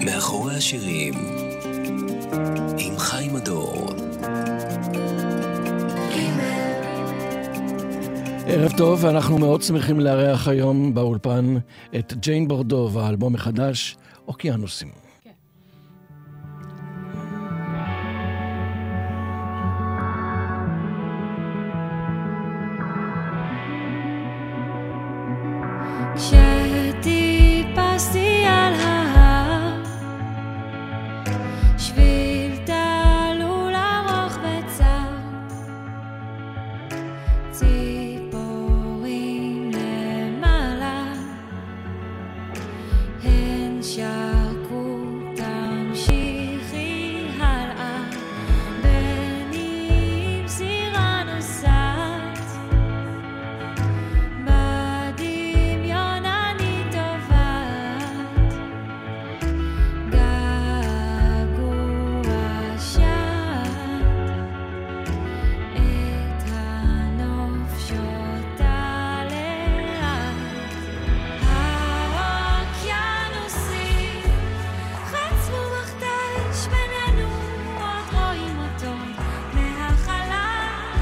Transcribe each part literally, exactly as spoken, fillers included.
מאחורי השירים עם חיים הדור. ערב טוב, ואנחנו מאוד שמחים לארח היום באולפן את ג'יין בורדו והאלבום החדש אוקיינוסים. כשטיפסתי על ההר, שביל תלול ארוך וצר, ציפורים למעלה, הן שרקו תמשיכי הלאה, בנים סירה נוסעת, בדמיון אני טובעת, געגוע שט, את הנוף שותה לאט, האוקיינוסים חצבו מכתש בינינו, עוד רואים אותו מהחלל,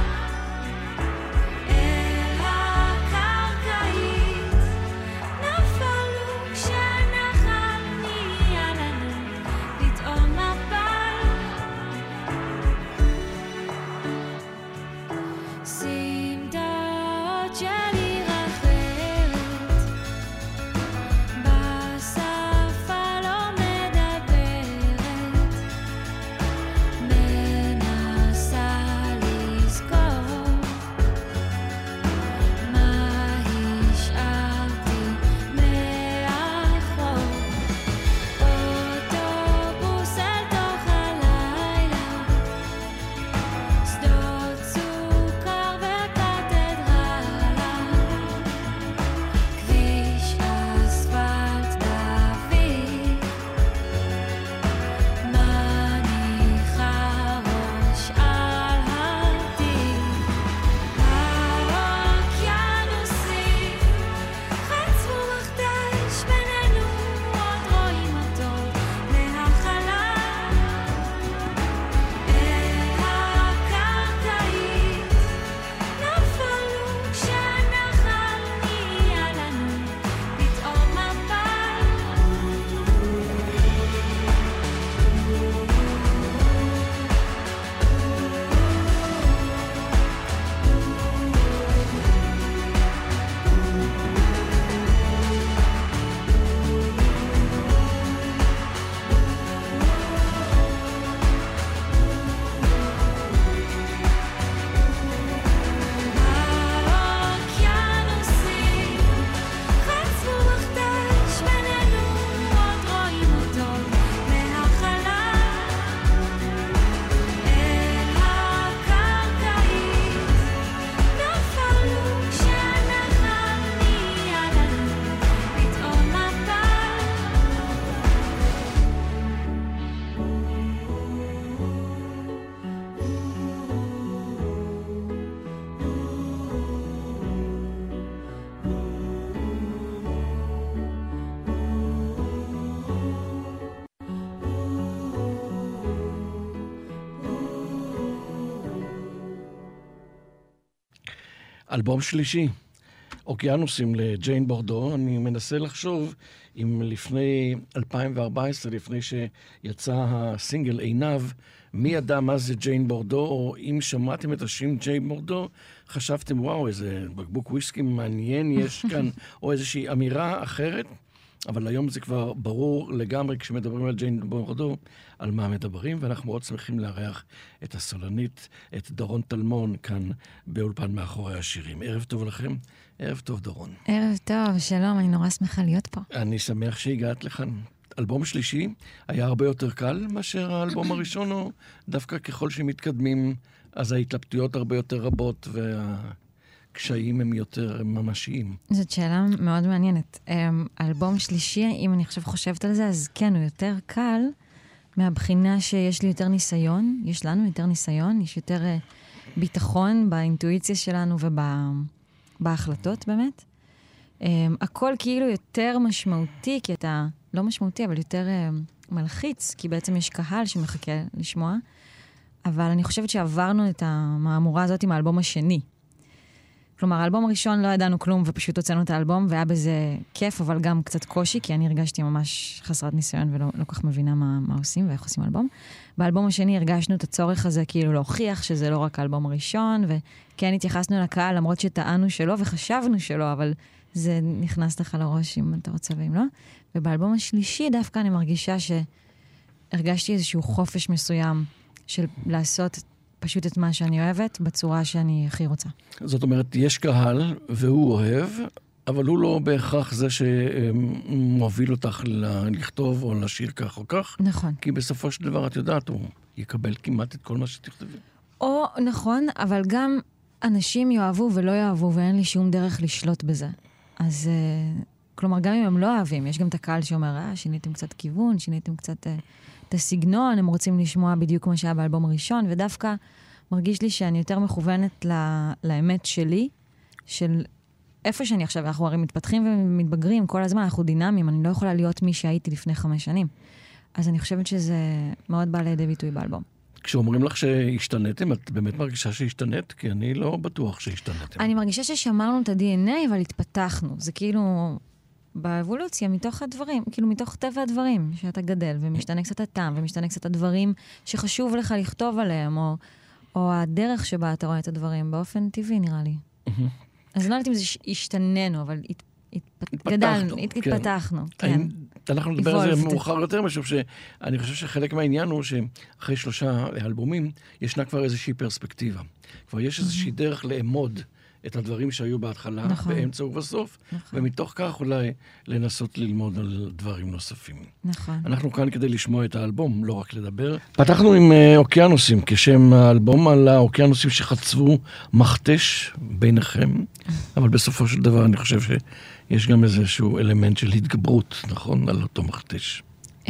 אל הקרקעית נפלו כשהנחל נהיה לנו פתאום מפל, סמטאות של עיר אחרת, בשפה לא מדברת, מנסה לזכור מה השארתי מאחור, אוטובוס אל תוך הלילה, שדות סוכר וקתדרלה, כביש אספלט דביק, מניחה ראש על התיק, האוקיינוסים חצבו מכתש בינינו, עוד רואים אותו מהחלל, אל הקרקעית נפלו כשהנחל נהיה לנו פתאום מפל, האוקיינוסים חצבו מכתש בינינו, עוד רואים אותו מהחלל, אל הקרקעית נפלו כשהנחל נהיה לנו פתאום מפל. אלבום שלישי, אוקיינוסים לג'יין בורדו. אני מנסה לחשוב אם לפני אלפיים וארבע עשרה, לפני שיצא הסינגל עיניו, מי ידע מה זה ג'יין בורדו, או אם שמעתם את השם ג'יין בורדו, חשבתם, וואו, איזה בקבוק וויסקי מעניין יש כאן, או איזושהי אמירה אחרת. אבל היום זה כבר ברור לגמרי כשמדברים על ג'יין בורדו, על מה מדברים, ואנחנו מאוד שמחים לארח את הסולנית, את דורון טלמון, כאן באולפן מאחורי השירים. ערב טוב לכם, ערב טוב דורון. ערב טוב, שלום, אני נורא שמחה להיות פה. אני שמח שהגעת לכאן. אלבום שלישי היה הרבה יותר קל מאשר האלבום הראשון, או דווקא ככל שמתקדמים, אז ההתלבטויות הרבה יותר רבות, והקשיים הם יותר ממשיים. זאת שאלה מאוד מעניינת. אלבום שלישי, אם אני עכשיו חושבת על זה, אז כן, הוא יותר קל, מהבחינה שיש לי יותר ניסיון, יש לנו יותר ניסיון, יש יותר ביטחון באינטואיציה שלנו ובהחלטות באמת. הכל כאילו יותר משמעותי, כי אתה לא משמעותי, אבל יותר מלחיץ, כי בעצם יש קהל שמחכה לשמוע. אבל אני חושבת שעברנו את המאמורה הזאת עם האלבום השני. כלומר, האלבום הראשון לא ידענו כלום, ופשוט הוצאנו את האלבום, והיה בזה כיף, אבל גם קצת קושי, כי אני הרגשתי ממש חסרת ניסיון, ולא לא כך מבינה מה, מה עושים ואיך עושים אלבום. באלבום השני הרגשנו את הצורך הזה, כאילו להוכיח שזה לא רק האלבום הראשון, וכן התייחסנו לקהל, למרות שטענו שלא, וחשבנו שלא, אבל זה נכנס לך לראש אם אתה רוצה ואם לא. ובאלבום השלישי דווקא אני מרגישה שהרגשתי איזשהו חופש מסוים, של לעשות פשוט את מה שאני אוהבת, בצורה שאני הכי רוצה. זאת אומרת, יש קהל, והוא אוהב, אבל הוא לא בהכרח זה שמוביל אותך לכתוב או לשיר כך או כך. נכון. כי בסופו של דבר, את יודעת, הוא יקבל כמעט את כל מה שתכתבי. או, נכון, אבל גם אנשים יאהבו ולא יאהבו, ואין לי שום דרך לשלוט בזה. אז, כלומר, גם אם הם לא אוהבים, יש גם את הקהל שאומר, אה, שיניתם קצת כיוון, שיניתם קצת את הסגנון, הם רוצים לשמוע בדיוק כמו שהיה באלבום הראשון, ודווקא מרגיש לי שאני יותר מכוונת ל- לאמת שלי, של איפה שאני עכשיו, אנחנו הרי מתפתחים ומתבגרים כל הזמן, אנחנו דינמיים, אני לא יכולה להיות מי שהייתי לפני חמש שנים. אז אני חושבת שזה מאוד בא לידי ביטוי באלבום. כשאומרים לך שהשתנתם, את באמת מרגישה שהשתנת? כי אני לא בטוח שהשתנתם. אני מרגישה ששמרנו את ה-די אן איי, אבל התפתחנו. זה כאילו באבולוציה, מתוך הדברים, כאילו מתוך טבע הדברים, שאתה גדל, ומשתנה קצת הטעם, ומשתנה קצת הדברים שחשוב לך לכתוב עליהם, או, או הדרך שבה אתה רואה את הדברים, באופן טבעי נראה לי. אז לא יודעת אם זה השתננו, אבל גדלנו, התפתחנו. אנחנו נדבר על זה מאוחר יותר, משום שאני חושב שחלק מהעניין הוא שאחרי שלושה אלבומים, ישנה כבר איזושהי פרספקטיבה. כבר יש איזושהי דרך לאמוד את הדברים שהיו בהתחלה, באמצע ובסוף, ומתוך כך אולי לנסות ללמוד על דברים נוספים. נכון. אנחנו כאן כדי לשמוע את האלבום, לא רק לדבר. פתחנו עם אוקיינוסים, כשם האלבום על האוקיינוסים שחצבו מכתש ביניכם, אבל בסופו של דבר אני חושב שיש גם איזשהו אלמנט של התגברות, נכון? על אותו מכתש.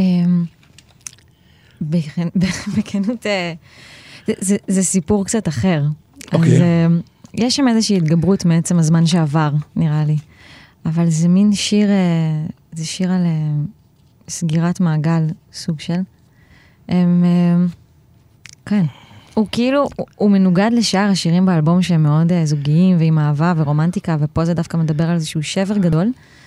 בכנות, זה סיפור קצת אחר. אוקיי. יש שם איזושהי התגברות מעצם הזמן שעבר, נראה לי. אבל זה מין שיר, זה שיר על סגירת מעגל, סוג של. הם, כן. הוא כאילו, הוא מנוגד לשאר השירים באלבום שהם מאוד זוגיים, ועם אהבה ורומנטיקה, ופה זה דווקא מדבר על איזשהו שבר גדול.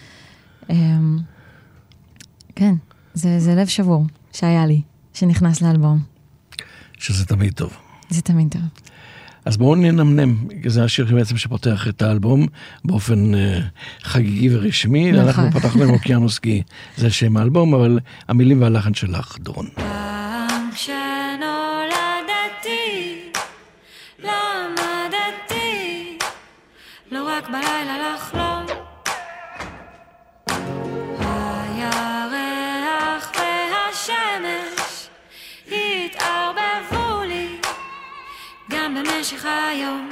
כן, זה, זה לב שבור שהיה לי, שנכנס לאלבום. שזה תמיד טוב. זה תמיד טוב. אז בואו ננמנם, זה השיר שבעצם שפותח את האלבום באופן אה, חגיגי ורשמי. נכון. אנחנו פתחנו עם אוקיינוס כי זה שם האלבום, אבל המילים והלחן שלך, דורון. פעם כשנולדתי, למדתי, לא רק בלילה לחלום. הירח והשמש התערבבו לי גם במשך היום.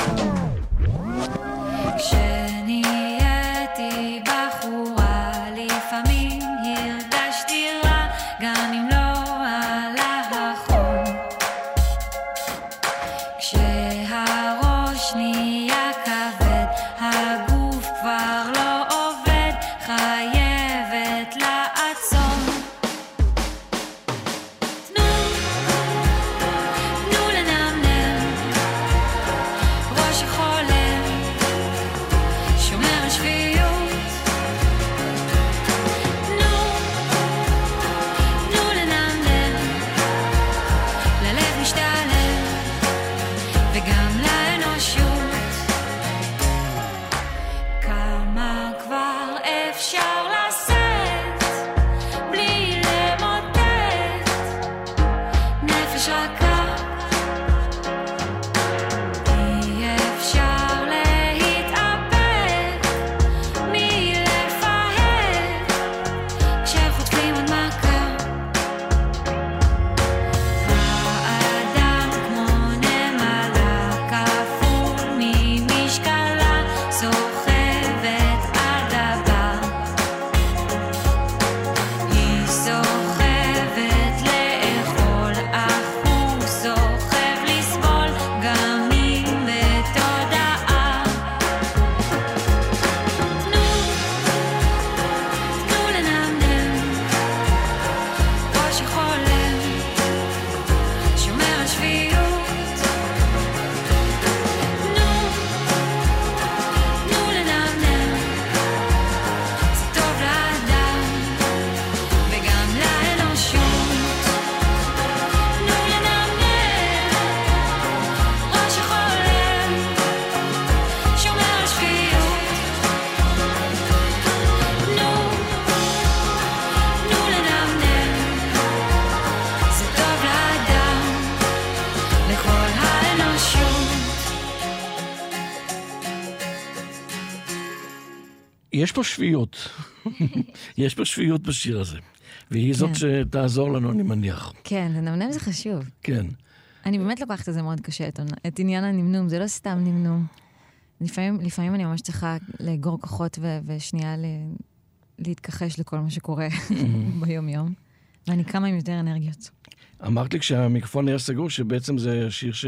כשנהייתי בחורה לפעמים הרגשתי רע גם אם לא עלה החום. כשהראש נהיה כבד הגוף כבר לא עובד, חייבת לעצום. אפשר לשאת יש פה שפיות. יש פה שפיות בשיר הזה. והיא זאת שתעזור לנו, אני מניח. כן, לנמנם זה חשוב. כן. אני באמת לוקחת את זה מאוד קשה, את עניין הנמנום, זה לא סתם נמנום. לפעמים, לפעמים אני ממש צריכה לאגור כוחות ו- ושנייה ל- להתכחש לכל מה שקורה ביום-יום. ואני קמה עם יותר אנרגיות. אמרת לי כשהמיקרופון היה סגור, שבעצם זה השיר, ש...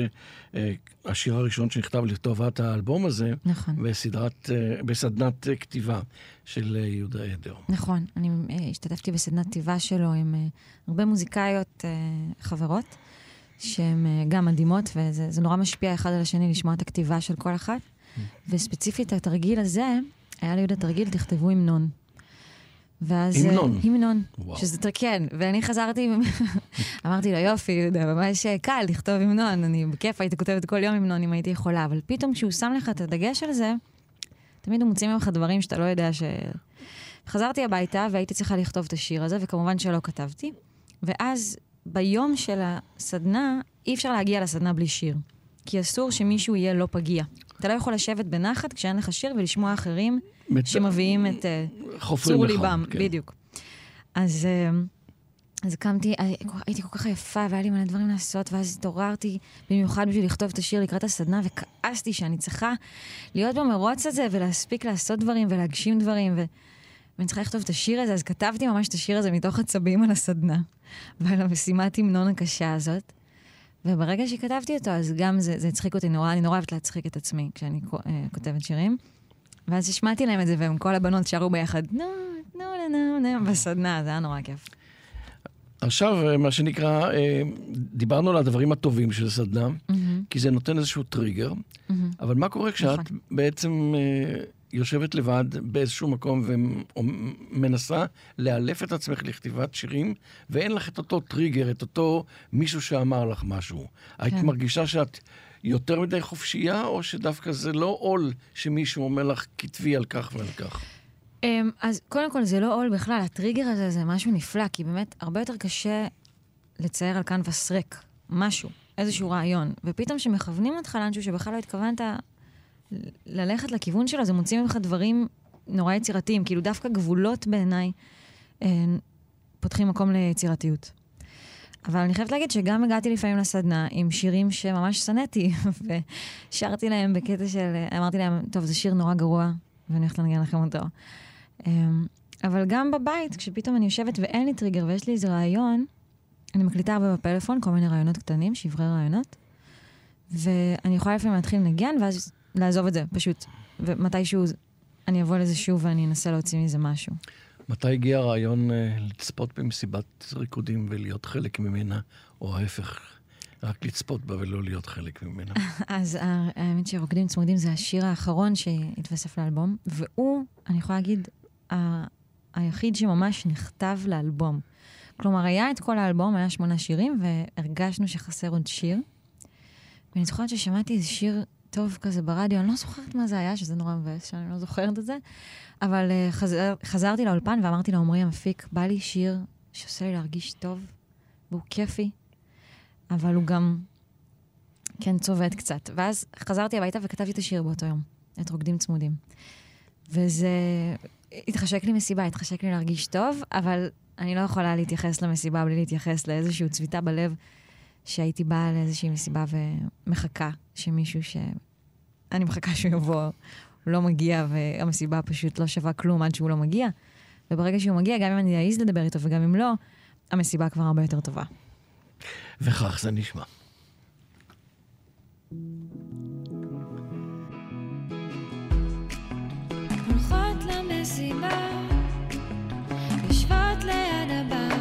השיר הראשון שנכתב לטובת האלבום הזה, נכון. בסדרת, בסדנת כתיבה של יהודה עדר. נכון. אני השתתפתי בסדנת כתיבה שלו עם הרבה מוזיקאיות חברות, שהן גם מדהימות, וזה נורא משפיע אחד על השני לשמוע את הכתיבה של כל אחת. וספציפית, התרגיל הזה, היה ליהודה תרגיל, תכתבו המנון. ואז... המנון. המנון. וואו. שזה, כן. ואני חזרתי, אמרתי לו, יופי, יהודה, ממש קל לכתוב המנון. אני בכיף, הייתי כותבת כל יום המנון אם הייתי יכולה. אבל פתאום כשהוא שם לך את הדגש על זה, תמיד הוא מוציא ממך דברים שאתה לא יודע ש... חזרתי הביתה והייתי צריכה לכתוב את השיר הזה, וכמובן שלא כתבתי. ואז ביום של הסדנה, אי אפשר להגיע לסדנה בלי שיר. כי אסור שמישהו יהיה לא פגיע. אתה לא יכול לשבת בנחת כשאין לך שיר ולשמוע אחרים מת... שמביאים את uh, צור לך, ליבם. כן. בדיוק. אז, uh, אז קמתי, הייתי כל כך יפה, והיה לי מלא דברים לעשות, ואז התעוררתי במיוחד בשביל לכתוב את השיר לקראת הסדנה, וכעסתי שאני צריכה להיות במרוץ הזה, ולהספיק לעשות דברים ולהגשים דברים, ו... ואני צריכה לכתוב את השיר הזה, אז כתבתי ממש את השיר הזה מתוך עצבים על הסדנה, ועל המשימת המנון הקשה הזאת. וברגע שכתבתי אותו, אז גם זה, זה הצחיק אותי נורא, אני נורא אוהבת להצחיק את עצמי כשאני uh, כותבת שירים. ואז השמעתי להם את זה, והם כל הבנות שרו ביחד, נו, נו, נו, נו, בסדנה, זה היה נורא כיף. עכשיו, מה שנקרא, דיברנו על הדברים הטובים של סדנה, Mm-hmm. כי זה נותן איזשהו טריגר, Mm-hmm. אבל מה קורה כשאת נכון. בעצם יושבת לבד באיזשהו מקום ומנסה לאלף את עצמך לכתיבת שירים, ואין לך את אותו טריגר, את אותו מישהו שאמר לך משהו. כן. היית מרגישה שאת יותר מדי חופשייה, או שדווקא זה לא עול שמישהו אומר לך כתבי על כך ועל כך? אז קודם כל זה לא עול בכלל, הטריגר הזה זה משהו נפלא, כי באמת הרבה יותר קשה לצייר על קנבס ריק, משהו, איזשהו רעיון, ופתאום שמכוונים אותך לאנשהו שבכלל לא התכוונת ללכת לכיוון שלו, זה מוצאים ממך דברים נורא יצירתיים, כאילו דווקא גבולות בעיניי פותחים מקום ליצירתיות. אבל אני חייבת להגיד שגם הגעתי לפעמים לסדנה עם שירים שממש סנאתי, ושרתי להם בקטע של, אמרתי להם, טוב, זה שיר נורא גרוע, ואני הולכת לנגן לכם אותו. אבל גם בבית, כשפתאום אני יושבת ואין לי טריגר ויש לי איזה רעיון, אני מקליטה הרבה בפלאפון, כל מיני רעיונות קטנים, שברי רעיונות, ואני יכולה לפעמים להתחיל לנגן, ואז לעזוב את זה, פשוט. ומתישהו אני אבוא לזה שוב ואני אנסה להוציא מזה משהו. מתי הגיע הרעיון לצפות במסיבת ריקודים ולהיות חלק ממנה, או ההפך, רק לצפות בה ולא להיות חלק ממנה? אז האמת שרוקדים צמודים זה השיר האחרון שהתווסף לאלבום, והוא, אני יכולה להגיד, ה- היחיד שממש נכתב לאלבום. כלומר, היה את כל האלבום, היה שמונה שירים, והרגשנו שחסר עוד שיר. ואני זוכרת ששמעתי איזה שיר טוב כזה ברדיו, אני לא זוכרת מה זה היה, שזה נורא מבאס, שאני לא זוכרת את זה, אבל uh, חזר, חזרתי לאולפן ואמרתי לעומרי המפיק, בא לי שיר שעושה לי להרגיש טוב, והוא כיפי, אבל הוא גם כן צובט קצת. ואז חזרתי הביתה וכתבתי את השיר באותו יום, את רוקדים צמודים. וזה התחשק לי מסיבה, התחשק לי להרגיש טוב, אבל אני לא יכולה להתייחס למסיבה בלי להתייחס לאיזושהי צביטה בלב, שהייתי באה לאיזושהי מסיבה ומחכה שמישהו ש... אני מחכה שהוא יבוא, הוא לא מגיע, והמסיבה פשוט לא שווה כלום עד שהוא לא מגיע. וברגע שהוא מגיע, גם אם אני אעז לדבר איתו וגם אם לא, המסיבה כבר הרבה יותר טובה. וכך זה נשמע. הולכות למסיבה, יושבות ליד הבר,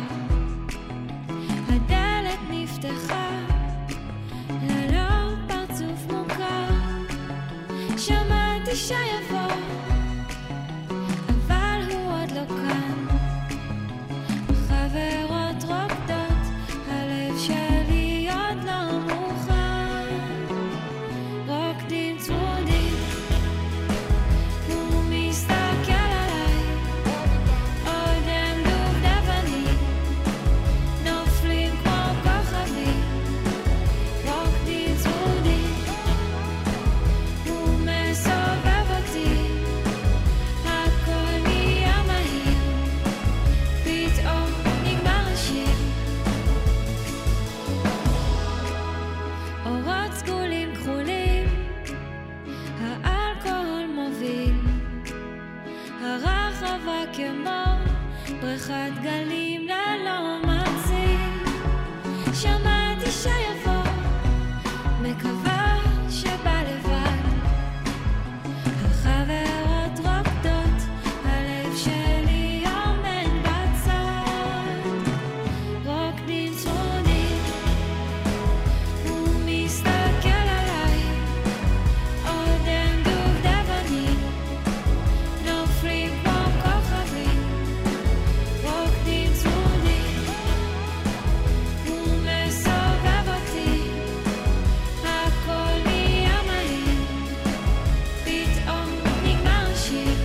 הדלת נפתחה, ללא פרצוף מוכר, שמעתי שיבוא, אבל הוא עוד לא כאן, חברות רוקדות, הלב שלי עוד לא מוכן, רוקדים צמודים, הוא מסתכל עליי, עוד הם דובדבנים, נופלים כמו כוכבים, רוקדים צמודים, הוא מסובב אותי, בריכת גלים ללא מצים, שמעתי שיבוא, מקווה שבא לבד, החברות רוקדות, הלב שלי עומד בצד, רוקדים צמודים, הוא מסתכל עליי, עודם דובדבנים, נופלים כמו כוכבים, רוקדים צמודים, הוא מסובב אותי, הכל נהיה מהיר, פתאום נגמר השיר.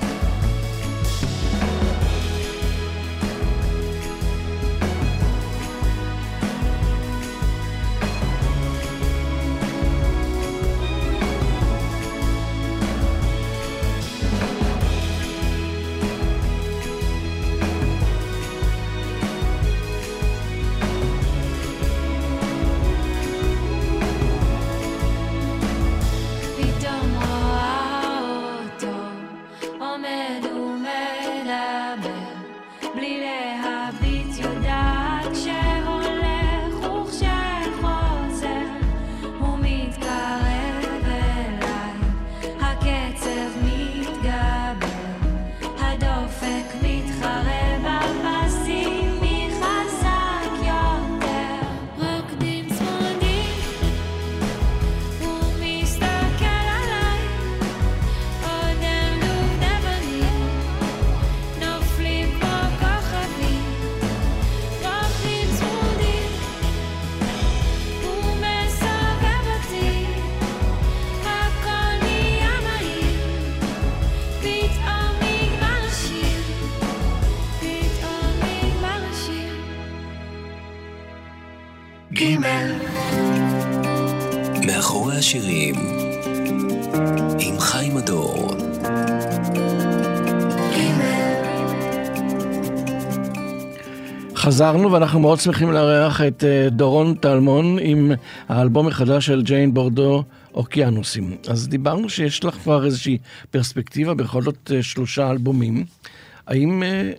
פתאום רואה אותו עומד ומדבר בלי להביט, יודעת שהולך וכשחוזר הוא מתקרב אליי, הקצב מתגבר, הדופק מתחרב, הפסים מי חזק יותר, רוקדים צמודים, הוא מסתכל עליי, עודם דובדבנים, נופלים כמו כוכבים, רוקדים צמודים, הוא מסובב אותי, הכל נהיה מהיר, פתאום נגמר השיר, פתאום נגמר השיר. גימל מאחורי השירים עם חיים הדור. חזרנו ואנחנו מאוד שמחים לארח את אה, דורון טלמון עם האלבום החדש של ג'יין בורדו, אוקיינוסים. אז דיברנו שיש לך כבר איזושהי פרספקטיבה, בכל זאת אה, שלושה אלבומים. האם אה,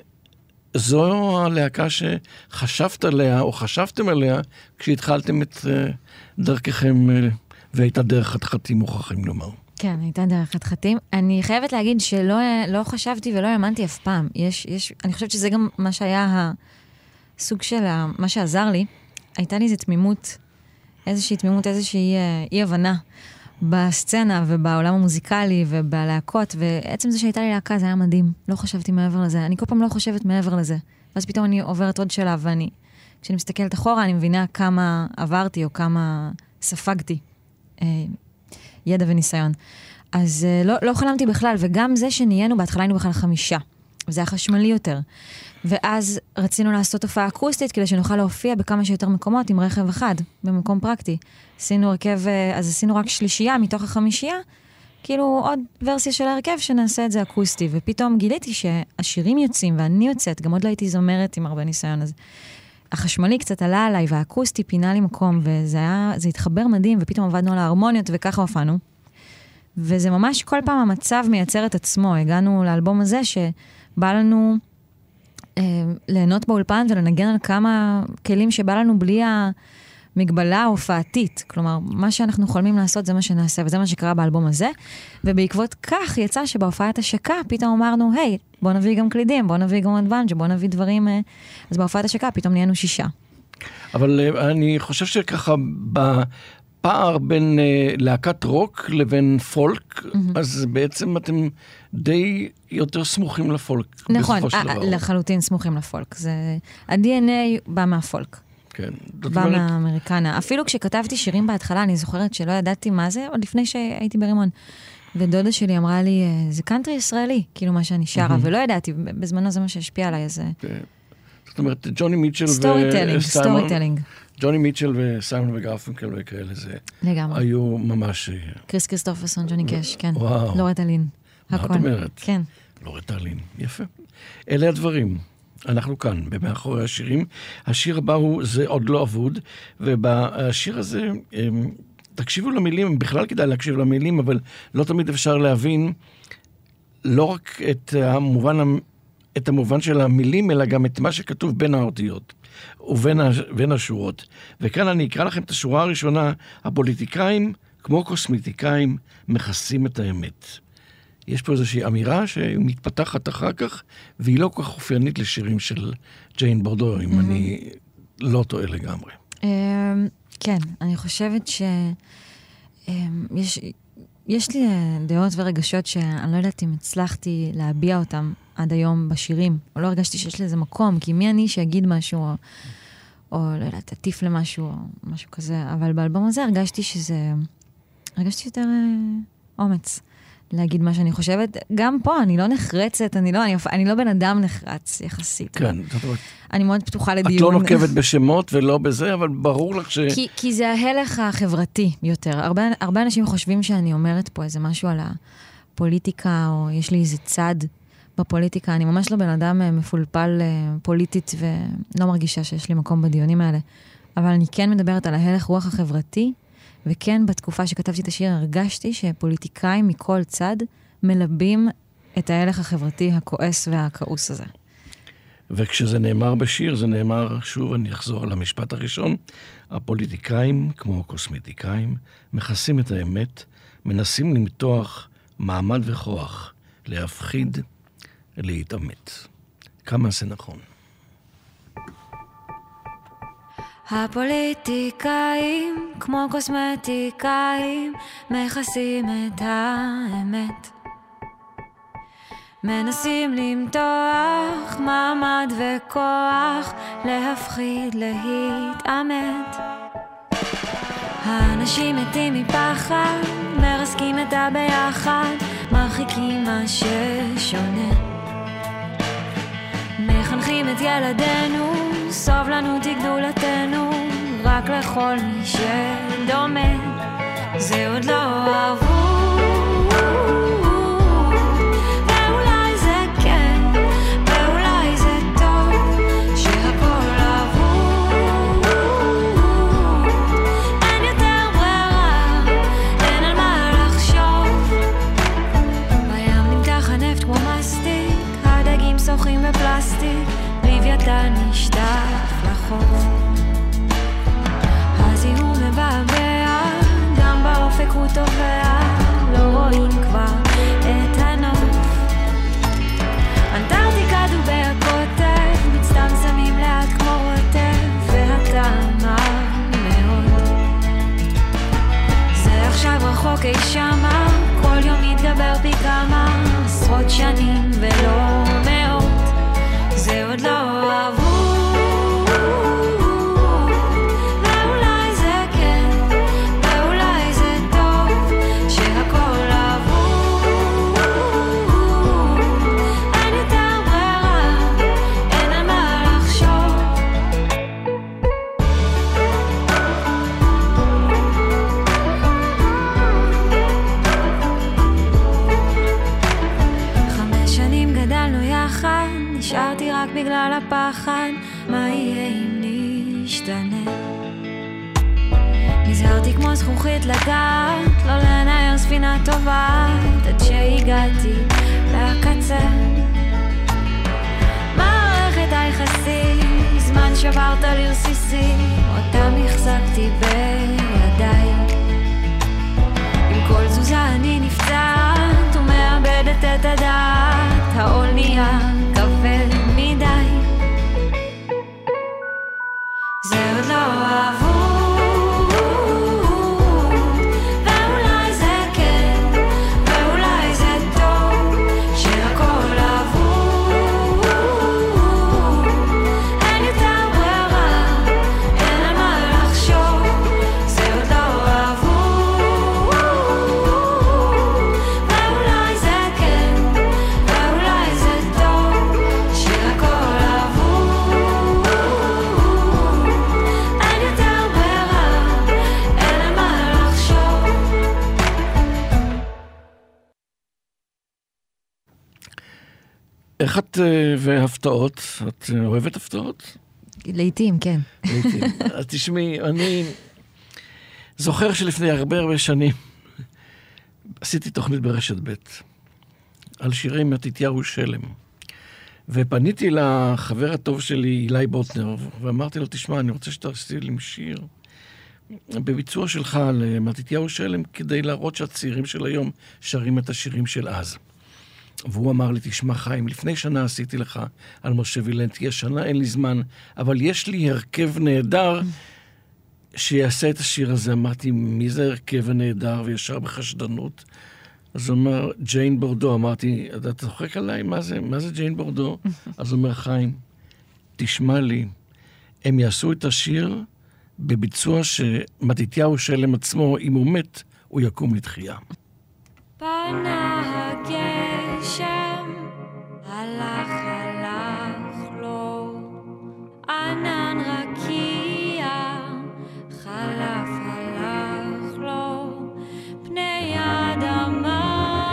זו הלהקה שחשבת עליה או חשבתם עליה כשהתחלתם את אה, דרככם אה, והייתה דרך חתחתים מוכרחים לומר? כן, הייתה דרך חתחתים. אני חייבת להגיד שלא לא חשבתי ולא האמנתי אף פעם. יש, יש, אני חושבת שזה גם מה שהיה הסוג של ה- מה שעזר לי. הייתה לי איזו תמימות, איזושהי תמימות, איזושהי אה, אי הבנה בסצנה ובעולם המוזיקלי ובלהקות, ועצם זה שהייתה לי להקה זה היה מדהים. לא חשבתי מעבר לזה. אני כל פעם לא חושבת מעבר לזה. ואז פתאום אני עוברת עוד שלב, ואני, כשאני מסתכלת אחורה, אני מבינה כמה עברתי או כמה ספגתי אה, ידע וניסיון. אז אה, לא, לא חלמתי בכלל, וגם זה שנהיינו, בהתחלה היינו בכלל חמישה. וזה היה חשמלי יותר. ואז רצינו לעשות הופעה אקוסטית, כדי שנוכל להופיע בכמה שיותר מקומות עם רכב אחד, במקום פרקטי. עשינו הרכב, אז עשינו רק שלישייה מתוך החמישייה, כאילו עוד ורסיה של הרכב שנעשה את זה אקוסטי. ופתאום גיליתי שהשירים יוצאים, ואני יוצאת, גם עוד לא הייתי זומרת עם הרבה ניסיון. אז החשמלי קצת עלה עליי, והאקוסטי פינה לי מקום, וזה היה, זה התחבר מדהים, ופתאום עבדנו על ההרמוניות, וככה הופענו. וזה ממש כל פעם המצב מייצר את עצמו. הגענו לאלבום הזה שבא לנו אה, ליהנות באולפן ולנגן על כמה כלים שבא לנו בלי המגבלה ההופעתית. כלומר, מה שאנחנו חולמים לעשות זה מה שנעשה, וזה מה שקרה באלבום הזה. ובעקבות כך יצא שבהופעת השקה פתאום אמרנו, היי, בוא נביא גם קלידים, בוא נביא גם אדוונג', בוא נביא דברים. אה... אז בהופעת השקה פתאום נהיינו שישה. אבל אה, אני חושב שככה ב... פער בין uh, להקת רוק לבין פולק, mm-hmm. אז בעצם אתם די יותר סמוכים לפולק. נכון, לחלוטין סמוכים לפולק. זה... ה-די אן איי בא מהפולק. כן. בא אומרת... מהאמריקנה. אפילו כשכתבתי שירים בהתחלה, אני זוכרת שלא ידעתי מה זה, עוד לפני שהייתי ברימון. ודודה שלי אמרה לי, זה קאנטרי ישראלי, כאילו מה שאני שרה, mm-hmm. ולא ידעתי, בזמנו זה מה שהשפיע עליי. אז... כן. זאת אומרת, ג'וני מיטשל סטורי טלינג, סטורי טלינג. ג'וני מיטשל וסיימון וגרפינקל וכאלה, זה לגמרי. היו ממש... קריס קריסטופרסון, ג'וני קש, כן. וואו. לורטה לין. מה את אומרת? כן. לורטה לין, יפה. אלה הדברים. אנחנו כאן, במאחורי השירים. השיר הבא הוא זה עוד לא אבוד, ובשיר הזה, תקשיבו למילים, בכלל כדאי להקשיב למילים, אבל לא תמיד אפשר להבין לא רק את המובן את המובן של המילים, אלא גם את מה שכתוב בין האותיות ובין בין השורות. וכאן אני אקרא לכם את השורה הראשונה, הפוליטיקאים, כמו קוסמטיקאים, מכסים את האמת. יש פה איזושהי אמירה שמתפתחת אחר כך, והיא לא כל כך אופיינית לשירים של ג'יין בורדו, אם אני לא טועה לגמרי. כן, אני חושבת ש... יש... יש לי דעות ורגשות שאני לא יודעת אם הצלחתי להביע אותם עד היום בשירים, או לא הרגשתי שיש לזה מקום, כי מי אני שיגיד משהו, או, או לא יודעת, תטיף למשהו, או משהו כזה, אבל באלבום הזה הרגשתי שזה, הרגשתי יותר אה, אומץ להגיד מה שאני חושבת. גם פה אני לא נחרצת, אני לא, אני, אני לא בן אדם נחרץ יחסית. כן, זאת אומרת. אני מאוד פתוחה לדיון. את לא נוקבת בשמות ולא בזה, אבל ברור לך ש... כי, כי זה ההלך החברתי יותר. הרבה, הרבה אנשים חושבים שאני אומרת פה איזה משהו על הפוליטיקה, או יש לי איזה צד בפוליטיקה. אני ממש לא בן אדם מפולפל פוליטית, ולא מרגישה שיש לי מקום בדיונים האלה. אבל אני כן מדברת על ההלך רוח החברתי, וכן בתקופה שכתבתי את השיר הרגשתי שפוליטיקאים מכל צד מלבים את ההלך החברתי הכועס והכעוס הזה. וכשזה נאמר בשיר, זה נאמר, שוב אני אחזור על המשפט הראשון, הפוליטיקאים, כמו קוסמטיקאים, מכסים את האמת, מנסים למתוח מעמד וכוח, להפחיד, להתאמת. כמה זה נכון? הפוליטיקאים, כמו קוסמטיקאים, מכסים את האמת. מנסים למתוח מעמד וכוח, להפחיד, להתאמת. האנשים מתים מפחד, מרסקים את הביחד, מרחיקים מה ששונה. מחנכים את ילדינו, סובלנות היא גדולתנו, רק לכל מי שדומה. זה עוד לא אהבו, ואולי זה כן, ואולי זה טוב, שהכל אהבו. אין יותר ברירה, אין על מה לחשוב. בים נמתח הנפט כמו מסטיק, הדגים שוחים בפלסטיק, לוויתן נשטף לחוף. הזיהום מבעבע, גם באופק הוא טובע, לא רואים כבר את הנוף. אנטארקטיקה דובי הקוטב, מצטמצמים לאט כמו רוטב, והטעם מר מאוד. זה עכשיו רחוק אי שמה, כל יום מתגבר פי כמה, עשרות שנים ולא מאות. זה עוד לא אהבו, ואולי זה כן, ואולי זה טוב, שהכל אהבו. אין יותר ברירה, אין על מה לחשוב. חמש שנים גדלנו יחד, נשארתי רק בגלל הפחד, מה יהיה אם נשתנה? נזהרתי כמו זכוכית לגעת, לא לנער ספינה טובעת, עד שהגעתי לקצה. מערכת היחסים, זמן שברת לרסיסים, אותם החזקתי בידיי. עם כל תזוזה אני נפצעת ומאבדת את הדעת, העול נהיה כבד מדי. זה עוד לא אהבו, ואולי זה כן, ואולי זה טוב, שהכל אהבו. אין יותר ברירה, אין על מה לחשוב. זה עוד לא אהבו, ואולי זה כן, ואולי זה טוב, שהכל אהבו. אין יותר ברירה, אין על מה לחשוב. איך את אה, והפתעות? את אה, אוהבת הפתעות? לעתים, כן. לעתים. אז תשמעי, אני זוכר שלפני הרבה הרבה שנים עשיתי תוכנית ברשת ב' על שירי מתתיהו שלם. ופניתי לחבר הטוב שלי, אילי בוטנר, ואמרתי לו, תשמע, אני רוצה שתעשי לי שיר בביצוע שלך למתתיהו שלם, כדי להראות שהצעירים של היום שרים את השירים של אז. והוא אמר לי, תשמע חיים, לפני שנה עשיתי לך על משה וילנטי, השנה אין לי זמן, אבל יש לי הרכב נהדר שיעשה את השיר הזה. אמרתי, מי זה הרכב הנהדר? וישר בחשדנות. אז הוא אומר, ג'יין בורדו. אמרתי, אתה צוחק עליי? מה זה? מה זה ג'יין בורדו? אז הוא אומר, חיים, תשמע לי, הם יעשו את השיר בביצוע שמתתיהו שלם עצמו, אם הוא מת, הוא יקום לתחייה. פנה הגשם, הלך הלך לו, ענן רקיע, חלף הלך לו, פני אדמה,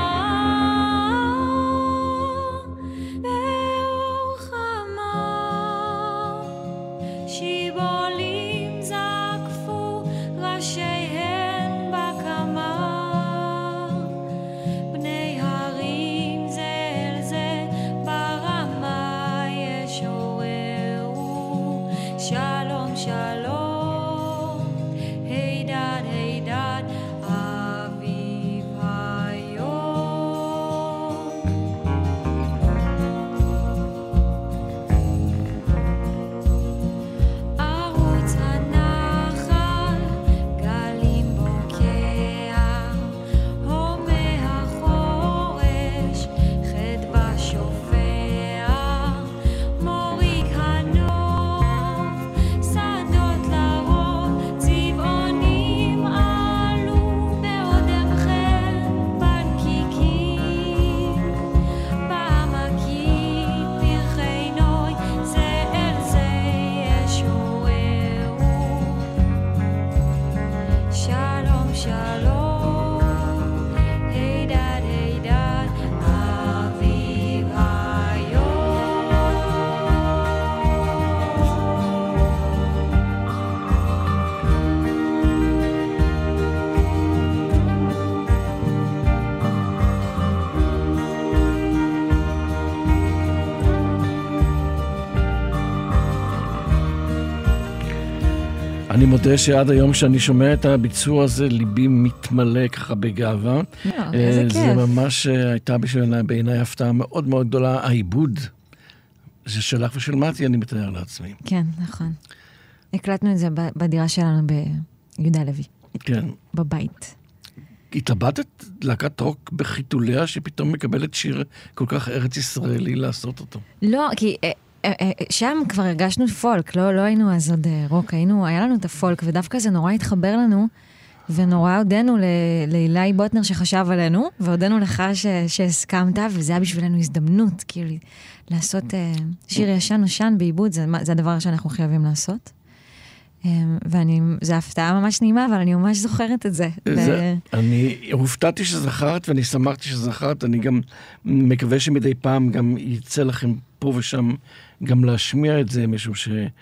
באור חמה, שיבולים זקפו ראשיהן בקמה, בני הרים זה אל זה ברמה ישוררו, שלום שלום, הידד הידד אביב היום. ערוץ הנחל גלים בוקע, הומה החורש חדווה שופע, מוריק הנוף שדות לרוב, צבעונים עלו בעודם חן בנקיקים, בעמקים פרחי נוי זה אל זה ישוררו, שלום שלום, הידד הידד אביב היום. אני מודה שעד היום שאני שומע את הביצוע הזה, ליבי מתמלא ככה בגאווה. לא, איזה אה, כיף. זה ממש אה, הייתה בשביל בעיניי הפתעה מאוד מאוד גדולה. העיבוד, זה שלך ושל מתי, אני מתאר לעצמי. כן, נכון. הקלטנו את זה ב- בדירה שלנו ביהודה לוי, כן. בבית. התלבטת להקת רוק בחיתוליה, שפתאום מקבלת שיר כל כך ארץ ישראלי לעשות אותו. לא, כי אה, אה, אה, שם כבר הרגשנו פולק, לא, לא היינו אז עוד אה, רוק, היינו, היה לנו את הפולק, ודווקא זה נורא התחבר לנו, ונורא הודנו ל- לאילי בוטנר שחשב עלינו, והודנו לך ש- שהסכמת, וזה היה בשבילנו הזדמנות, כאילו, לעשות אה, שיר ישן נושן בעיבוד, זה, זה הדבר שאנחנו חייבים לעשות. אה, ואני, זה הפתעה ממש נעימה, אבל אני ממש זוכרת את זה. זה, ו- אני הופתעתי שזכרת, ואני שמחתי שזכרת. אני גם מקווה שמדי פעם גם יצא לכם פה ושם גם להשמיע את זה, משום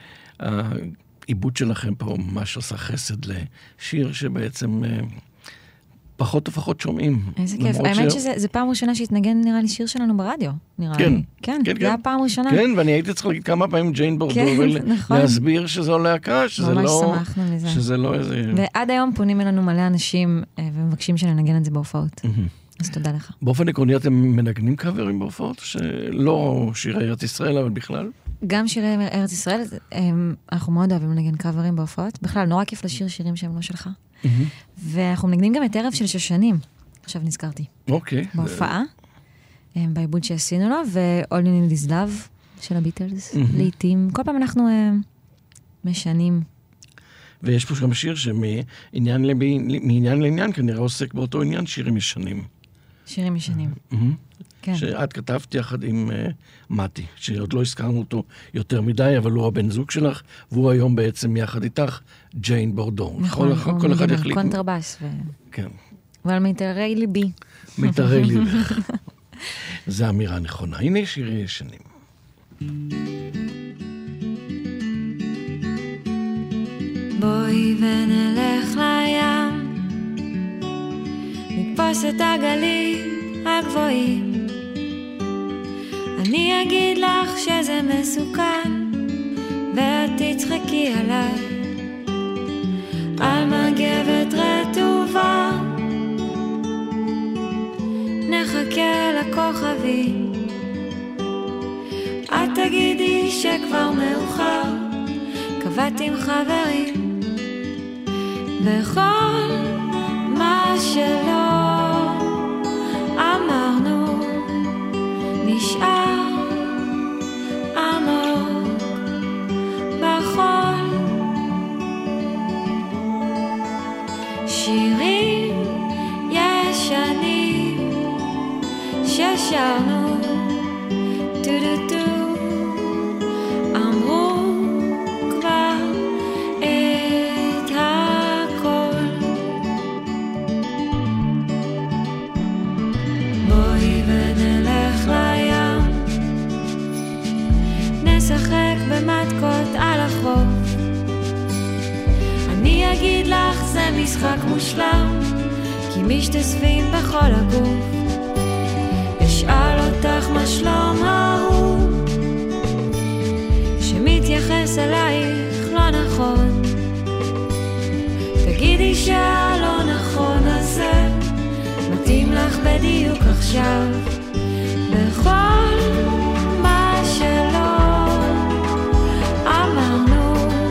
שהעיבוד שלכם פה ממש עושה חסד לשיר שבעצם אה, פחות ופחות שומעים. איזה כיף. האמת שזה פעם ראשונה שהתנגן, נראה לי, שיר שלנו ברדיו, נראה כן, לי. כן, כן, זה כן. היה פעם ראשונה. כן, ואני הייתי צריך להגיד כמה פעמים ג'יין בורדו, כן, נכון. ולהסביר שזו להקה, שזה ממש לא... שמחנו מזה. שזה לא איזה... ועד היום פונים אלינו מלא אנשים אה, ומבקשים שננגן את זה בהופעות. אז תודה לך. באופן עקרוני אתם מנגנים קאברים בהופעות? שלא שירי ארץ ישראל, אבל בכלל? גם שירי ארץ ישראל, הם- אנחנו מאוד אוהבים לנגן קאברים בהופעות. בכלל, נורא כיף לשיר שירים שהם לא שלך. ואנחנו מנגנים גם את ערב של שושנים. עכשיו נזכרתי. אוקיי. בהופעה, אה, בעיבוד שעשינו לו, ו-All You Need Is Love של הביטלס. לעתים, כל פעם אנחנו אה, משנים. ויש פה גם שיר שמעניין לב- מעניין לעניין, כנראה עוסק באותו עניין, שירים ישנים. שירים ישנים. כן. שאת כתבת יחד עם uh, מתי, שעוד לא הזכרנו אותו יותר מדי, אבל הוא הבן זוג שלך, והוא היום בעצם יחד איתך, ג'יין בורדו. נכון, כל, הוא כל אחד מנגן על יחליט. קונטרבאס. ו- כן, ועל מיתרי ליבי. מתארי ליבך. זו אמירה נכונה. הנה שירי ישנים. בואי ונלך לים, נתפוס את הגלים הגבוהים, אני אגיד לך שזה מסוכן, ואת תצחקי עליי, על מגבת רטובה, נחכה לכוכבים, את תגידי שכבר מאוחר, קבעת עם חברים, וכל מה שלא אמרנו נשאר עמוק בחול. שירים ישנים ששרנו טו טו טו, אמרו כבר את הכל. בואי ונלך לים, נשחק במתקות על החוף, אני אגיד לך זה משחק מושלם, כי משתספים בכל הגוף, אשאל אותך מה שלום ההוא שמתייחס אלייך לא נכון, תגידי שהלא נכון הזה מתאים לך בדיוק עכשיו, בכל מה שלא אמרנו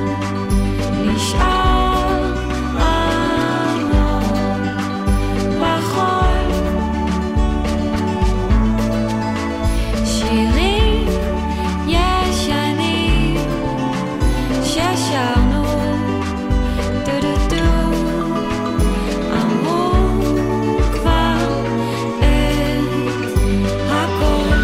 נשאר עמוק בחול. שירים ישנים ששרנו טו טו טו, אמרו כבר את הכל.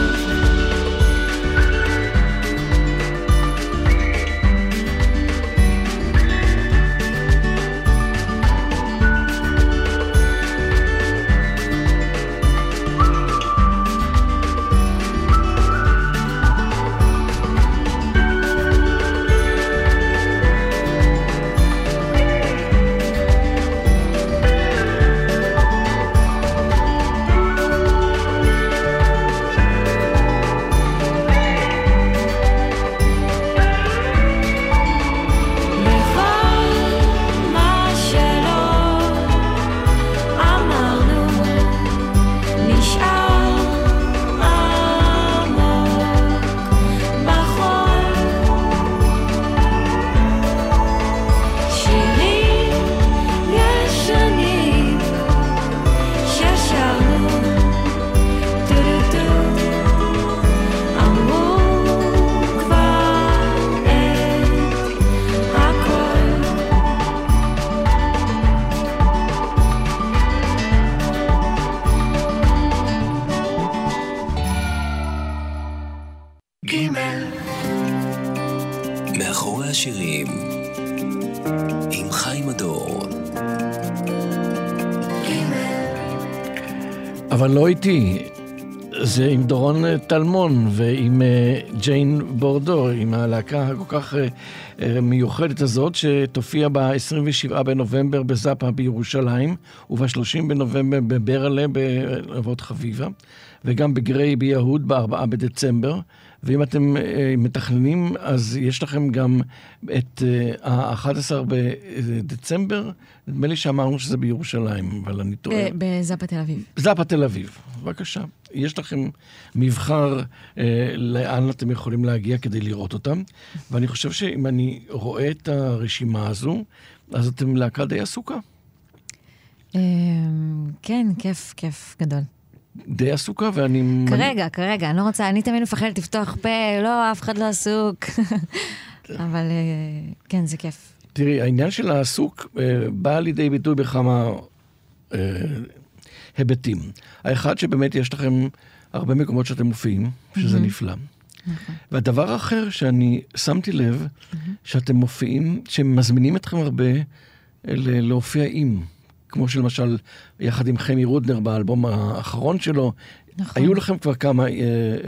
מאחורי השירים עם חיים הדור. אבל לא איתי, זה עם דורון טלמון ועם ג'יין בורדו, עם הלהקה הכל כך מיוחדת הזאת, שתופיע ב-עשרים ושבעה בנובמבר בזאפה בירושלים, וב-שלושים בנובמבר בברלה ברבות חביבה, וגם בגריי ביהוד ב-ארבעה בדצמבר. ואם אתם מתכננים, אז יש לכם גם את ה-אחד עשר בדצמבר, נדמה לי שאמרנו שזה בירושלים, אבל אני טועה. בזאפה תל אביב. זאפה תל אביב, בבקשה. יש לכם מבחר לאן אתם יכולים להגיע כדי לראות אותם, ואני חושב שאם אני רואה את הרשימה הזו, אז אתם להקה די עסוקה. כן, כיף, כיף גדול. די עסוקה, ואני... כרגע, כרגע, אני לא רוצה, אני תמיד מפחדת לפתוח פה, לא, אף אחד לא עסוק. אבל כן, זה כיף. תראי, העניין של העסוק בא לידי ביטוי בכמה היבטים. האחד שבאמת יש לכם הרבה מקומות שאתם מופיעים, שזה נפלא. והדבר האחר שאני שמתי לב, שאתם מופיעים, שמזמינים אתכם הרבה להופיע עם. כמו שלמשל, יחד עם חמי רודנר באלבום האחרון שלו, נכון. היו לכם כבר כמה אה, אה,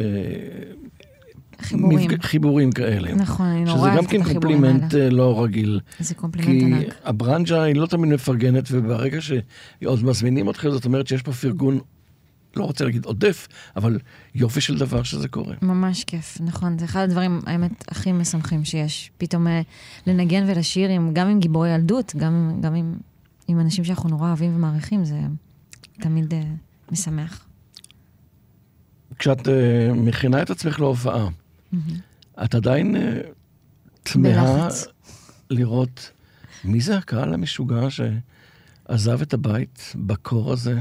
חיבורים. מפג... חיבורים כאלה. נכון, אני נורא שזה גם כן קומפלימנט האלה. לא רגיל. זה קומפלימנט ענק. כי הברנג'ה היא לא תמיד מפרגנת, וברגע שעוד מזמינים אתכם, זאת אומרת שיש פה פרגון לא רוצה להגיד עודף, אבל יופי של דבר שזה קורה. ממש כיף, נכון. זה אחד הדברים, האמת, הכי משמחים שיש. פתאום לנגן ולשיר עם, גם עם גיבורי ילדות, גם, גם עם, עם אנשים שאנחנו נורא אוהבים ומעריכים, זה תמיד uh, משמח. כשאת uh, מכינה את עצמך להופעה, mm-hmm. את עדיין uh, תמהה לראות מי זה הקהל המשוגע שעזב את הבית בקור הזה,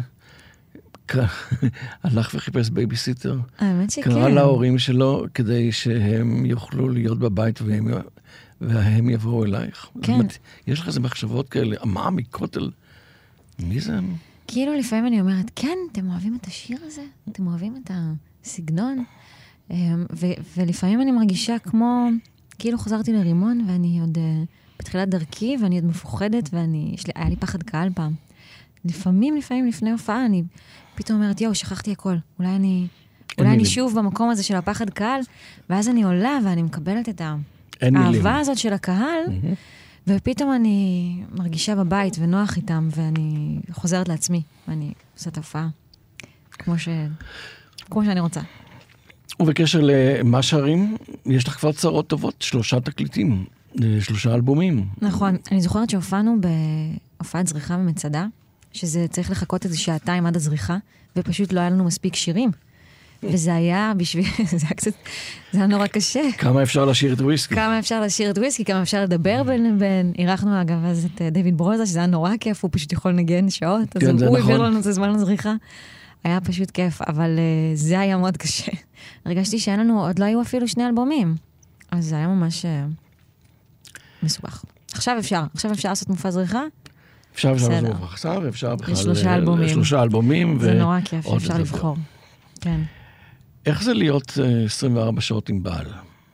הלך וחיפש בייביסיטר. האמת שכן. קרא להורים שלו כדי שהם יוכלו להיות בבית והם, והם יבואו אלייך. כן. זאת אומרת, יש לך איזה מחשבות כאלה, מה מכותל? מי זה? כאילו לפעמים אני אומרת, כן, אתם אוהבים את השיר הזה? אתם אוהבים את הסגנון? ו- ולפעמים אני מרגישה כמו, כאילו חזרתי לרימון ואני עוד בתחילת דרכי ואני עוד מפוחדת ואני, יש לי, היה לי פחד קהל פעם. לפעמים, לפעמים לפני הופעה, אני פתאום אומרת, יואו, שכחתי הכל. אולי אני, אולי אני שוב במקום הזה של הפחד קהל, ואז אני עולה ואני מקבלת את האהבה הזאת של הקהל, ופתאום אני מרגישה בבית ונוח איתם, ואני חוזרת לעצמי, ואני עושה את ההופעה, כמו ש... כמו שאני רוצה. ובקשר למה שרים, יש לך כבר צרות טובות, שלושה תקליטים, שלושה אלבומים. נכון, אני זוכרת שהופענו בהופעת זריחה במצדה, שזה צריך לחכות איזה שעתיים עד הזריחה, ופשוט לא היה לנו מספיק שירים. וזה היה בשביל, זה היה קצת, זה היה נורא קשה. כמה אפשר לשיר את וויסקי? כמה אפשר לשיר את וויסקי, כמה אפשר לדבר בין לבין. אירחנו אגב אז את דיוויד ברוזה, שזה היה נורא כיף, הוא פשוט יכול לנגן שעות, אז הוא העביר לנו את הזמן לזריחה. היה פשוט כיף, אבל זה היה מאוד קשה. הרגשתי שאין לנו, עוד לא היו אפילו שני אלבומים. אז זה היה ממש מסובך. עכשיו אפשר, עכשיו אפשר לעשות מופע זריחה. אפשר אפשר לעשות מופע עכשיו, אפשר בכלל... שלושה אלבומים. שלושה אלבומים. זה נורא כיף, אפשר לבחור. כן. איך זה להיות עשרים וארבע שעות עם בעל?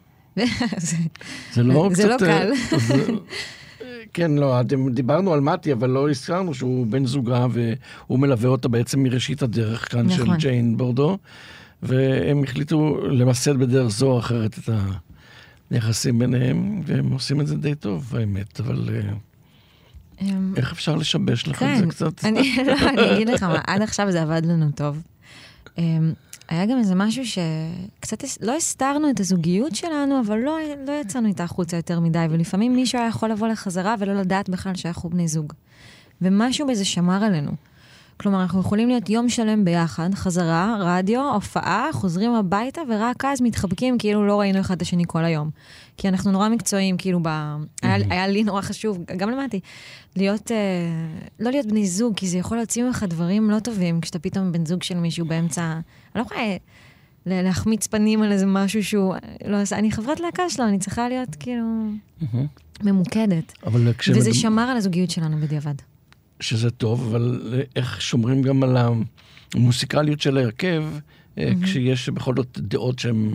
זה לא קל. כן, לא, דיברנו על מתי, אבל לא הזכרנו שהוא בן זוגה, והוא מלווה אותה בעצם מראשית הדרך כאן של ג'יין בורדו, והם החליטו למסד בדרך זו או אחרת את היחסים ביניהם, והם עושים את זה די טוב, האמת, אבל איך אפשר לשבש לך את זה קצת? אני אגיד לך מה, עד עכשיו זה עבד לנו טוב. היה גם איזה משהו שקצת לא הסתרנו את הזוגיות שלנו, אבל לא, לא יצאנו איתה החוצה יותר מדי, ולפעמים מישהו היה יכול לבוא לחזרה ולא לדעת בכלל שאנחנו בני זוג. ומשהו בזה שמר עלינו. כלומר, אנחנו יכולים להיות יום שלם ביחד, חזרה, רדיו, הופעה, חוזרים הביתה, ורק אז מתחבקים כאילו לא ראינו אחד את השני כל היום. כי אנחנו נורא מקצועיים, כאילו, ב... היה, היה לי נורא חשוב, גם למדתי, להיות, אה, לא להיות בני זוג, כי זה יכול להוציא ממך דברים לא טובים, כשאתה פתאום בן זוג של מישהו באמצע, אני לא יכולה להחמיץ פנים על איזה משהו שהוא, לא עושה, אני חברת להקה שלו, אני צריכה להיות כאילו ממוקדת. וזה שמר על הזוגיות שלנו בדיעבד. שזה טוב, אבל איך שומרים גם על המוסיקליות של ההרכב, כשיש בכל זאת דעות שהן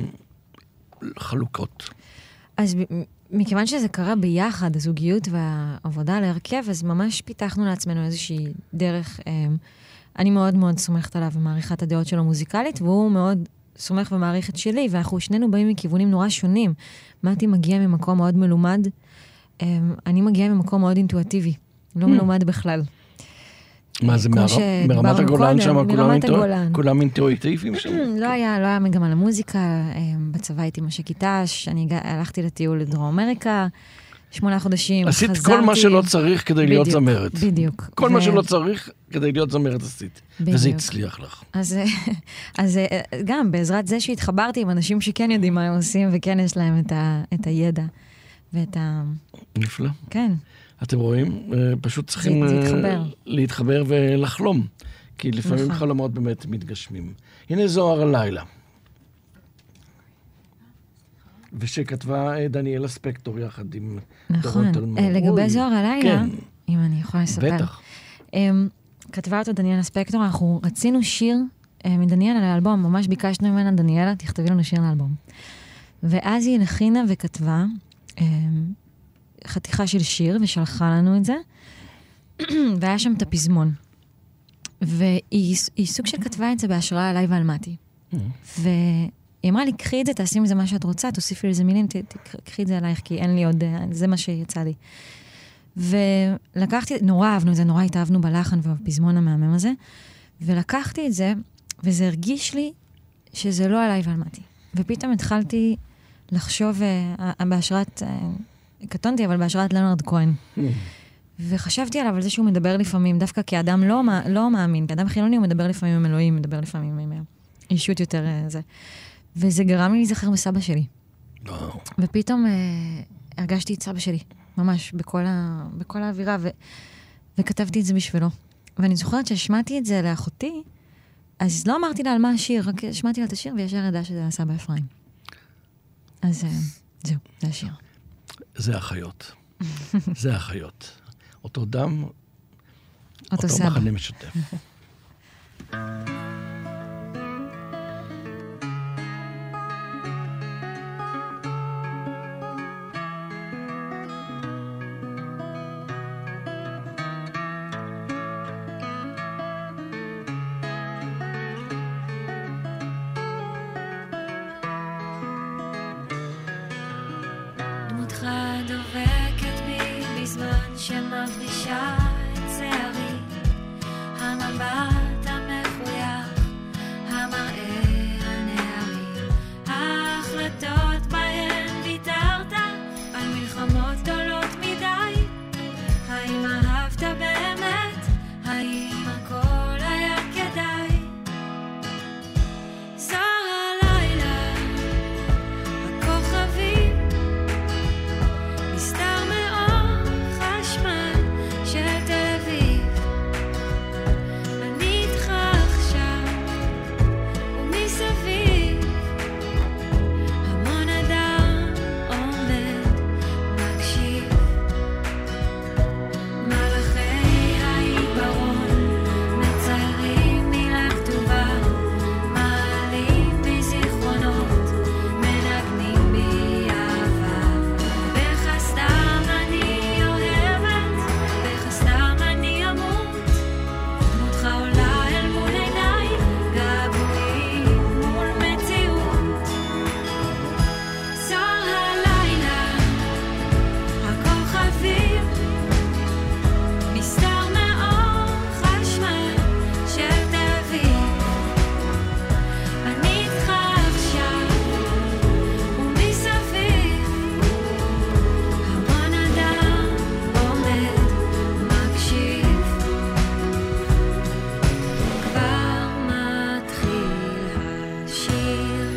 חלוקות. אז מכיוון שזה קרה ביחד, הזוגיות והעבודה על ההרכב, אז ממש פיתחנו לעצמנו איזושהי דרך. אני מאוד מאוד סומכת עליו ומעריכה את הדעות שלו מוזיקלית, והוא מאוד סומך ומעריך את שלי, ואנחנו שנינו באים מכיוונים נורא שונים. מתי מגיע ממקום מאוד מלומד, אני מגיעה ממקום מאוד אינטואטיבי, לא מלומד בכלל. מה זה, מרמת הגולן שם, כולם אינטואיטיביים שם? לא היה, לא היה מגמה למוזיקה, בצבא הייתי מש"קית ת"ש, אני הלכתי לטיול לדרום אמריקה, שמונה חודשים, חזרתי. עשית כל מה שלא צריך כדי להיות זמרת. בדיוק. כל מה שלא צריך כדי להיות זמרת עשית. וזה הצליח לך. אז גם בעזרת זה שהתחברתי עם אנשים שכן יודעים מה הם עושים, וכן יש להם את הידע ואת ה... נפלא. כן. אתם רואים? פשוט צריכים להתחבר ולחלום. כי לפעמים חלומות באמת מתגשמים. הנה זוהר הלילה. ושכתבה דניאלה ספקטור יחד עם דורון תלמור. נכון. לגבי זוהר הלילה, אם אני יכולה לספר. בטח. כתבה אותו דניאלה ספקטור, אנחנו רצינו שיר מדניאלה לאלבום, ממש ביקשנו ממנה, דניאלה, תכתבי לנו שיר לאלבום. ואז היא נכינה וכתבה חתיכה של שיר, ושלחה לנו את זה, והיה שם את הפזמון. והיא סוג של כתבה את זה בהשראה עליי ועל מתי. והיא אמרה לי, קחי את זה, תעשי מזה מה שאת רוצה, תוסיפי לזה מילים, תקחי את זה עלייך, כי אין לי עוד, זה מה שיצא לי. ולקחתי, נורא אהבנו את זה, נורא התאהבנו בלחן ובפזמון המהמם הזה, ולקחתי את זה, וזה הרגיש לי שזה לא עליי ועל מתי. ופתאום התחלתי לחשוב uh, בהשראת, uh, קטונתי, אבל בהשראת לנרד כהן. Mm. וחשבתי עליו על זה שהוא מדבר לפעמים, דווקא כאדם לא, לא מאמין, כאדם חילוני הוא מדבר לפעמים עם אלוהים, מדבר לפעמים עם אישות יותר uh, זה. וזה גרם לי להיזכר בסבא שלי. Wow. ופתאום uh, הרגשתי את סבא שלי, ממש, בכל, ה, בכל האווירה, ו, וכתבתי את זה בשבילו. ואני זוכרת שהשמעתי את זה לאחותי, אז לא אמרתי לה על מה השיר, רק שמעתי לה את השיר, וישר ידע שזה הסבא אפרים. אז זהו, זה השיר. זה החיות. זה החיות. אותו דם, אותו סבא. מחנה משותף. שמפרישה את שערי, המבט המחוייך, המראה הנערי, ההחלטות בהן ויתרת על מלחמות גדולות מדי. האם אהבת באמת? האם הכל היה כדאי? זר הלילה, הכוכבים נסתר מאור חשמל של תל אביב. אני איתך עכשיו ומסביב המון אדם עומד מקשיב. מלאכי העיוורון מציירים מילה כתובה, מעלים מזיכרונות, מנגנים בי אהבה. בחסדם אני אוהבת, בחסדם אני אמות, דמותך עולה אל מול עיניי, געגועים מול מציאות. זר הלילה, הכוכבים נסתר מאור חשמל של תל אביב. אני איתך עכשיו ומסביב המון אדם עומד מקשיב. כבר מתחיל השיר.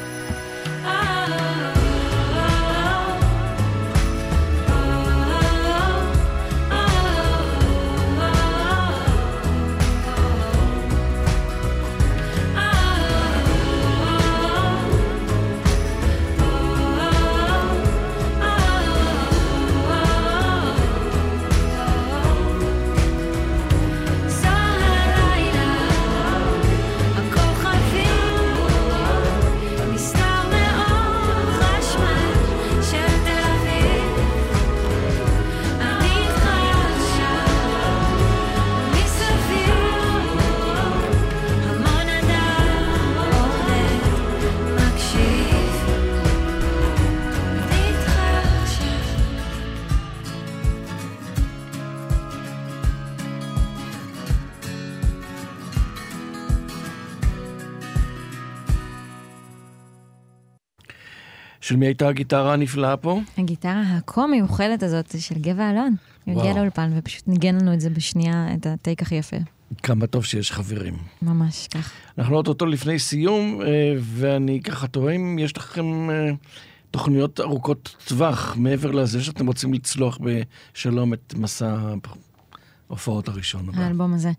של מי הייתה הגיטרה הנפלאה פה? הגיטרה הכה-מיוחדת הזאת של גבע אלון. הוא הגיע לאולפן ופשוט ניגן לנו את זה בשנייה, את הטייק הכי יפה. כמה טוב שיש חברים. ממש כך. אנחנו עוד אותו לפני סיום, ואני ככה תוהה אם יש לכם תוכניות ארוכות טווח, מעבר לזה שאתם רוצים לצלוח בשלום את מסע ההופעות הראשון. האלבום הזה.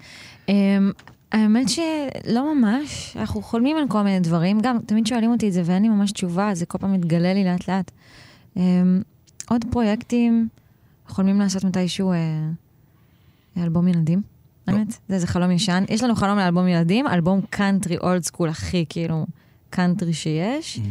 האמת שלא ממש, אנחנו חולמים על כל מיני דברים, גם תמיד שואלים אותי את זה ואין לי ממש תשובה, זה כל פעם מתגלה לי לאט לאט. עוד פרויקטים, חולמים לעשות מתישהו אלבום ילדים, האמת, זה איזה חלום ישן. יש לנו חלום לאלבום ילדים, אלבום קאנטרי אולד סקול הכי כאילו קאנטרי שיש.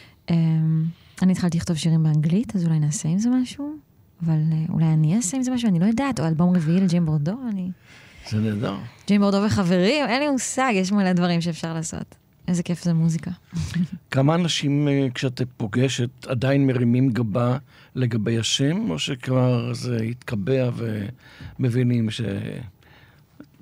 אני התחלתי לכתוב שירים באנגלית, אז אולי נעשה עם זה משהו, אבל אולי אני אעשה עם זה משהו, אני לא יודעת, או אלבום רביעי לג'ים בורדו, אני... זה נהדר. ג'ים בורדו וחברים, אין לי מושג, יש מלא דברים שאפשר לעשות. איזה כיף זה מוזיקה. כמה אנשים כשאת פוגשת עדיין מרימים גבה לגבי השם, או שכבר זה התקבע ומבינים ש...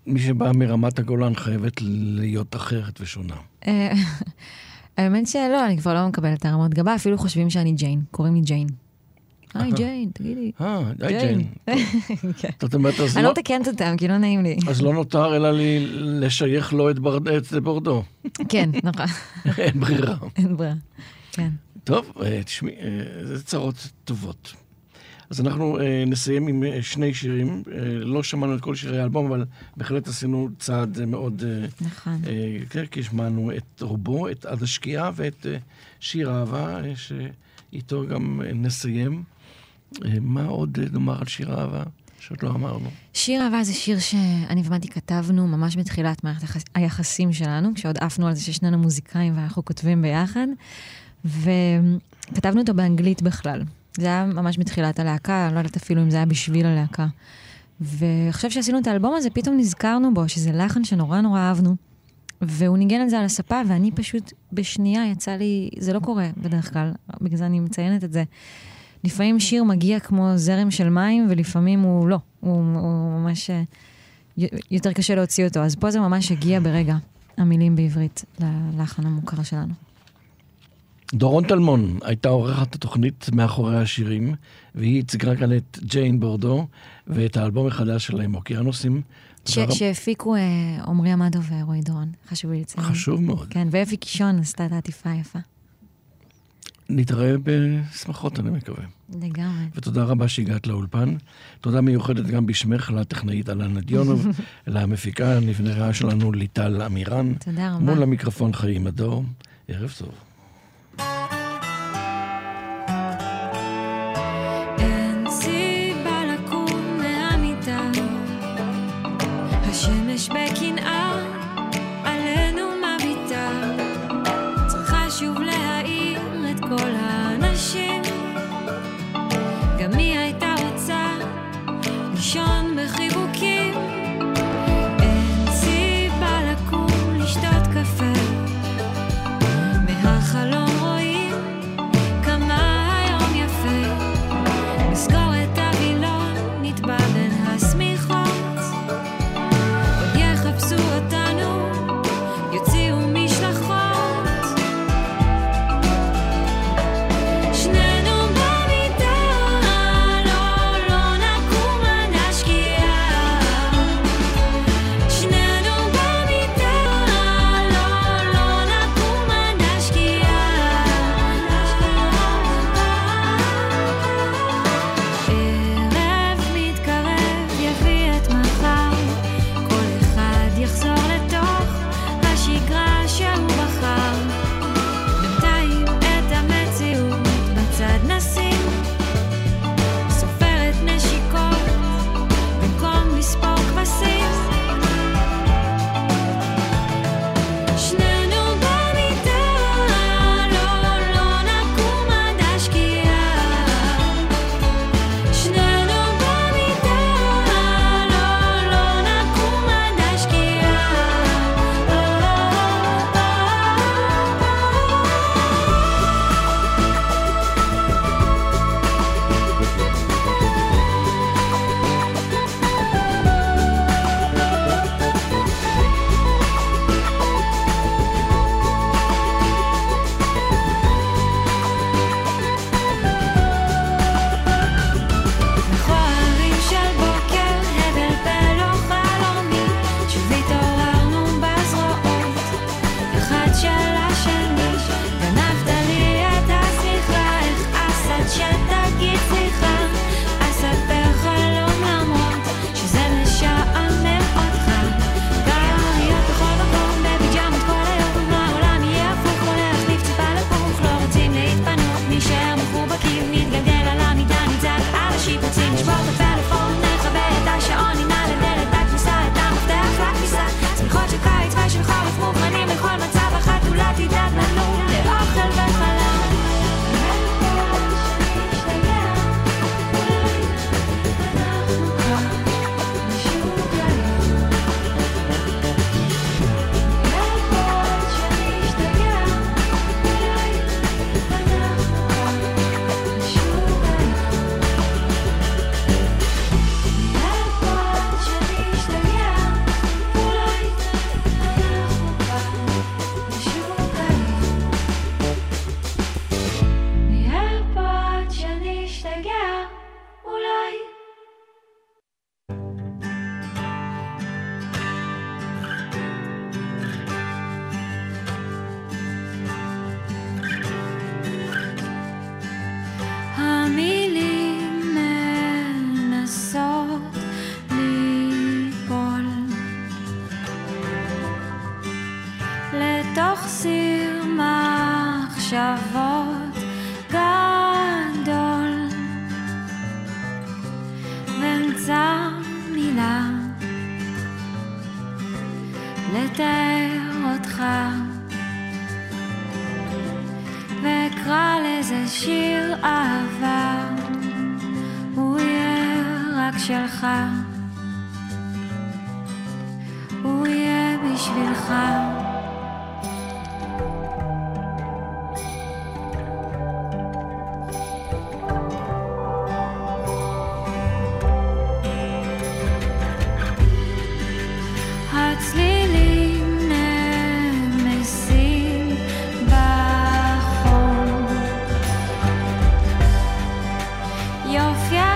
מי שבא מרמת הגולן חייבת להיות אחרת ושונה. האמת שלא, אני כבר לא מקבלת את הרמות גבה, אפילו חושבים שאני ג'יין, קוראים לי ג'יין. היי ג'יין, תגידי. אה, היי ג'יין. אני לא מתקנת אותם, כי לא נעים לי. אז לא נותר אלא לי לשייך לו את בורדו. כן, נכון. אין ברירה. אין ברירה, כן. טוב, תשמעי, זה צרות טובות. אז אנחנו נסיים עם שני שירים. לא שמענו את כל שירי האלבום, אבל בהחלט עשינו צעד מאוד... נכון. כי שמענו את רובו, את עד השקיעה, ואת שיר אהבה, שאיתו גם נסיים. מה עוד נאמר על שיר אהבה שעוד לא אמרנו? שיר אהבה זה שיר שאני ומתי כתבנו ממש בתחילת מערכת היחסים שלנו, כשעוד עפנו על זה ששנינו מוזיקאים ואנחנו כותבים ביחד, וכתבנו אותו באנגלית בכלל. זה היה ממש בתחילת הלהקה, לא יודעת אפילו אם זה היה בשביל הלהקה. ועכשיו שעשינו את האלבום הזה, פתאום נזכרנו בו שזה לחן שנורא נורא אהבנו, והוא ניגן על זה על הספה, ואני פשוט בשנייה יצא לי, זה לא קורה בדרך כלל, בגלל זה אני מציינת את זה. לפעמים שיר מגיע כמו זרם של מים, ולפעמים הוא לא. הוא, הוא ממש יותר קשה להוציא אותו. אז פה זה ממש הגיע ברגע, המילים בעברית, ללחן המוכר שלנו. דורון טלמון הייתה עורכת התוכנית מאחורי השירים, והיא הצגה כאן את ג'יין בורדו, ואת האלבום החדש שלהם, אוקיינוסים. שהפיקו עומרי עמדו ורועי דורון. חשוב לי לציין. חשוב מאוד. כן, ואפי קישון עשתה את העטיפה היפה. נתראה בשמחות, אני מקווה. לגמרי. ותודה רבה שהגעת לאולפן. תודה מיוחדת גם בשמך לטכנאית אלנה דיונוב, למפיקה הנבנרה שלנו ליטל אמירן. תודה רבה. מול המיקרופון חיים מדור. ערב טוב. אין סיבה לקום מהמיטה, השמש בקנאה עלינו מביטה, צריכה שוב להאיר את כל האנשים, גם מי הייתה רוצה לישון בחיבוקים. אין סיבה לקום לשתות קפה מהח לתאר אותך, ואקרא לזה שיר אהבה, הוא יהיה רק שלך, הוא יהיה בשבילך. הצלילים נמסים בחור, יופי